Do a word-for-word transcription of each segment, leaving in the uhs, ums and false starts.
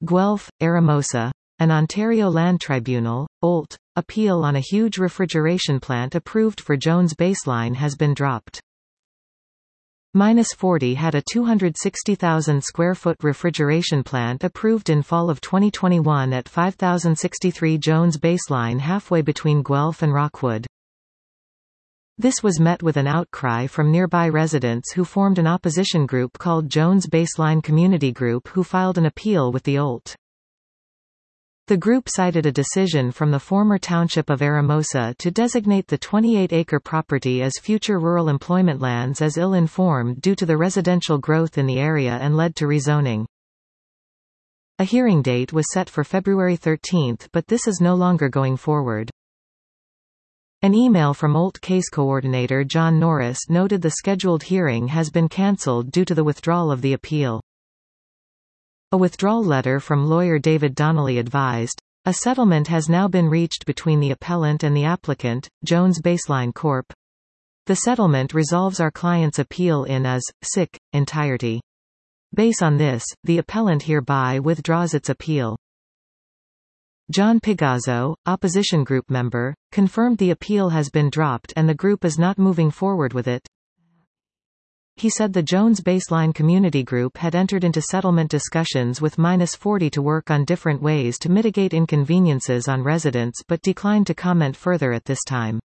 Guelph, Aramosa. An Ontario Land Tribunal, O L T, appeal on a huge refrigeration plant approved for Jones Baseline has been dropped. Minus forty had a two hundred sixty thousand square foot refrigeration plant approved in fall of twenty twenty-one at five thousand sixty-three Jones Baseline halfway between Guelph and Rockwood. This was met with an outcry from nearby residents who formed an opposition group called Jones Baseline Community Group who filed an appeal with the O L T. The group cited a decision from the former township of Aramosa to designate the twenty-eight acre property as future rural employment lands as ill-informed due to the residential growth in the area and led to rezoning. A hearing date was set for February thirteenth, but this is no longer going forward. An email from O L T case coordinator John Norris noted the scheduled hearing has been cancelled due to the withdrawal of the appeal. A withdrawal letter from lawyer David Donnelly advised, "A settlement has now been reached between the appellant and the applicant, Jones Baseline Corporation. The settlement resolves our client's appeal in as, sic, entirety. Based on this, the appellant hereby withdraws its appeal." John Pigazzo, opposition group member, confirmed the appeal has been dropped and the group is not moving forward with it. He said the Jones Baseline Community Group had entered into settlement discussions with Minus forty to work on different ways to mitigate inconveniences on residents but declined to comment further at this time.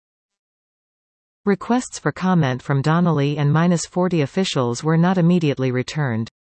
Requests for comment from Donnelly and Minus forty officials were not immediately returned.